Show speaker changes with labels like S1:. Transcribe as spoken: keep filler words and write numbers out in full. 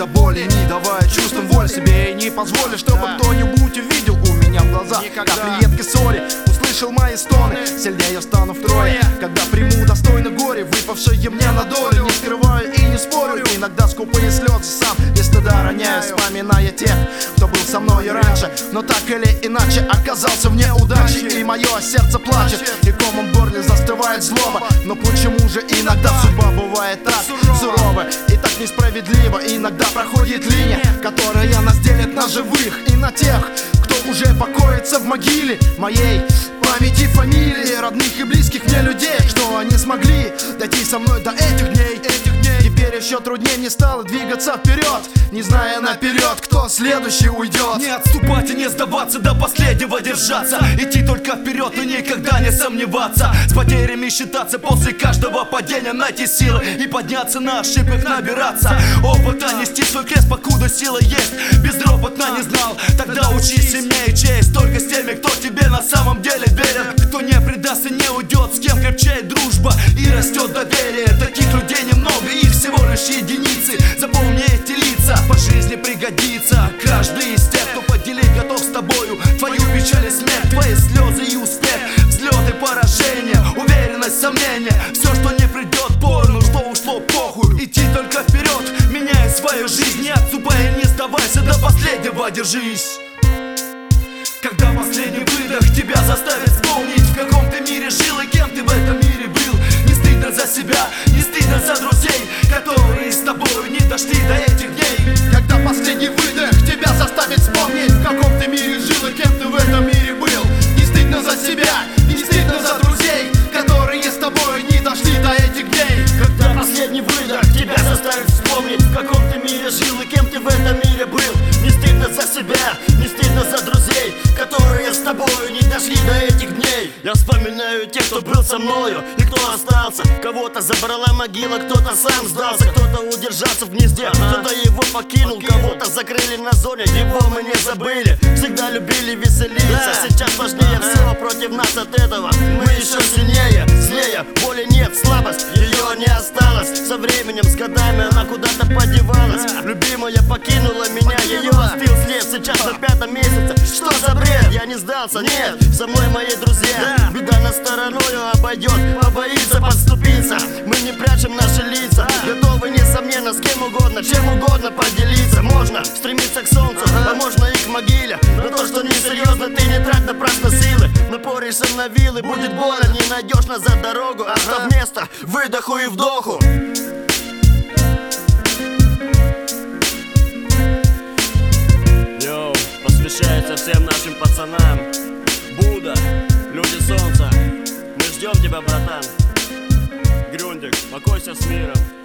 S1: до боли, не давая чувствам воль себе. И не позволю, чтобы да. кто-нибудь увидел у меня в глазах капли едкой соли. Услышал мои стоны, сильнее стану втрое, когда приму достойно горе, выпавшее мне на долю. Не скрываю и не спорю, иногда скупые слезы сам без стыда роняю, вспоминая тех, кто был со мной и раньше, но так или иначе оказался в неудаче. И мое сердце плачет, и комом в горле застывает злоба. Но почему же иногда судьба бывает так сурова и так несправедлива? Иногда проходит линия, которая нас делит на живых и на тех, кто уже покоится в могиле моей памяти, фамилии, родных и близких мне людей, что они смогли дойти со мной до этих дней, этих дней. Теперь еще труднее мне стало двигаться вперед, не зная наперед, кто следующий уйдет.
S2: Не отступать и не сдаваться, до последнего держаться, идти только вперед и никогда не сомневаться. С потерями считаться после каждого падения, найти силы и подняться, на ошибках набираться. Опыта нести свой крест, покуда сила есть. Безропотно не знал, тогда учись, имея честь только с теми, кто тебе на самом деле верит, кто не предаст и не уйдет, с кем крепчает дружба и растет доверие. Таких людей немного, их всего лишь единицы. Запомни эти лица, по жизни пригодится каждый из тех, кто поделить готов с тобою твою печаль и смерть, твои слезы и успех, взлеты, поражения, уверенность, сомнения. Все, что не придет порну, что ушло похуй, идти только вперед, меняя свою жизнь. Не отступай и не сдавайся, до последнего держись. Когда последний выдох тебя заставит вспомнить, в каком ты мире жил и кем ты в этом мире был. Не стыдно за себя, не стыдно за друзей, которые с тобой не дошли до этих дней.
S1: Когда последний выдох тебя заставит вспомнить, в каком ты мире жил и кем ты в этом мире был. Не стыдно за себя, не стыдно за друзей, которые с тобой не дошли до этих дней.
S3: Когда последний выдох тебя заставит вспомнить, в каком ты мире жил и кем ты в этом мире был. Не стыдно за себя, не стыдно за друзей, которые с тобою не дошли до этих дней. Я вспоминаю тех, кто был со мною и кто остался. Кого-то забрала могила, кто-то сам сдался, кто-то удержался в гнезде, кто-то его покинул, кого-то закрыли на зоне, его мы не забыли. Всегда любили веселиться, сейчас важнее всего против нас от этого. Мы еще сильнее, злее, боли нет, слабость, ее не осталось. Со временем, с годами она куда-то подевалась. Любимая покинула меня, ее остыл след, сейчас на пятом месяце. Что за бред? Я не сдался, нет, со мной мои друзья. Беда на стороною обойдет, побоится подступиться. Мы не прячем наши лица, готовы несомненно с кем угодно, чем угодно поделиться. Можно стремиться к солнцу, а можно и к могиле. Но то, что несерьезно, ты не трать напрасно силы. Напоришься на вилы, будет больно, не найдешь назад дорогу. Оставь место выдоху и вдоху.
S4: Йоу, посвящается всем нашим пацанам. Будда, люди солнца, мы ждем тебя, братан. Грюндик, покойся с миром.